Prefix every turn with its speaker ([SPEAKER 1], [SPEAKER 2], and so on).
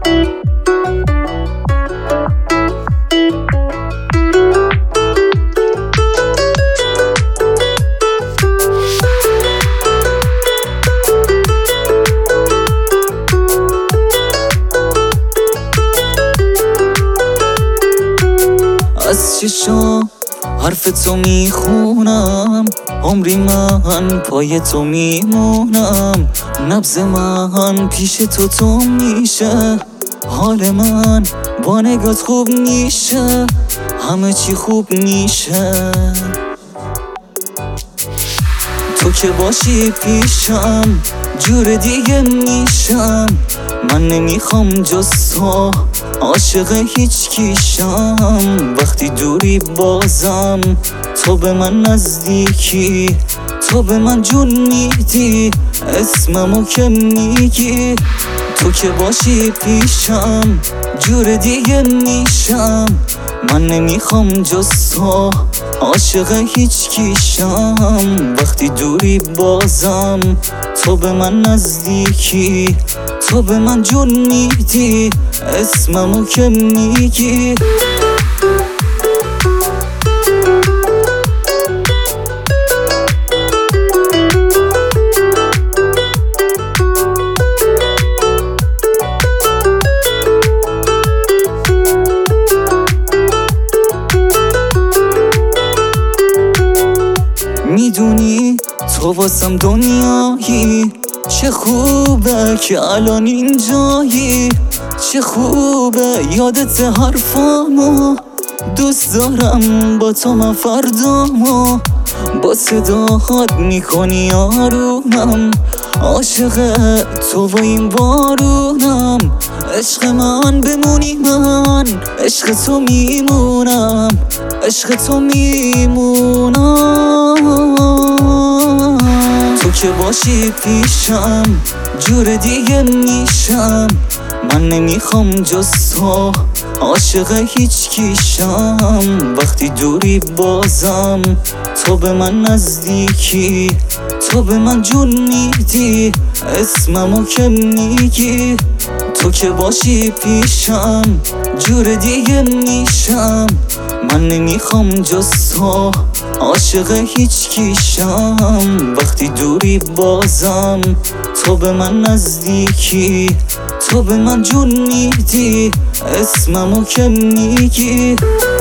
[SPEAKER 1] از چشام حرف تو میخونم، عمری من پای تو میمونم. نبض من پیش تو میشه، حال من با نگات خوب میشه، همه چی خوب میشه. تو که باشی پیشم جور دیگه میشم، من نمیخوام جز تو، عاشق هیچ کیشم. وقتی دوری بازم تو به من نزدیکی، تو به من جون میدی، اسممو که میگی. تو که باشی پیشم جور دیگه میشم، من نمیخوام جز تو، عاشق هیچ کیشم. وقتی دوری بازم تو به من نزدیکی، تو به من جون میدی، اسممو که میگی. میدونی تو واسم دنیایی، چه خوبه که الان اینجایی، چه خوبه یادت حرفامو، دوست دارم با تو من فردامو، با صداهات میکنی آرومم، عاشق تو و این بارونم. عشق من بمونی، من عشق تو میمونم، عشق تو میمونم. تو که باشی پیشم جور دیگه میشم، من نمیخوام جز تو، عاشق هیچ کیشم. وقتی دوری بازم تو به من نزدیکی، تو به من جون میدی، اسممو که میگی. تو که باشی پیشم جور دیگه میشم، من نمیخوام جز تو، عاشق هیچ کیشم. وقتی دوری بازم تو به من نزدیکی، تو به من جون میدی، اسممو که میگی.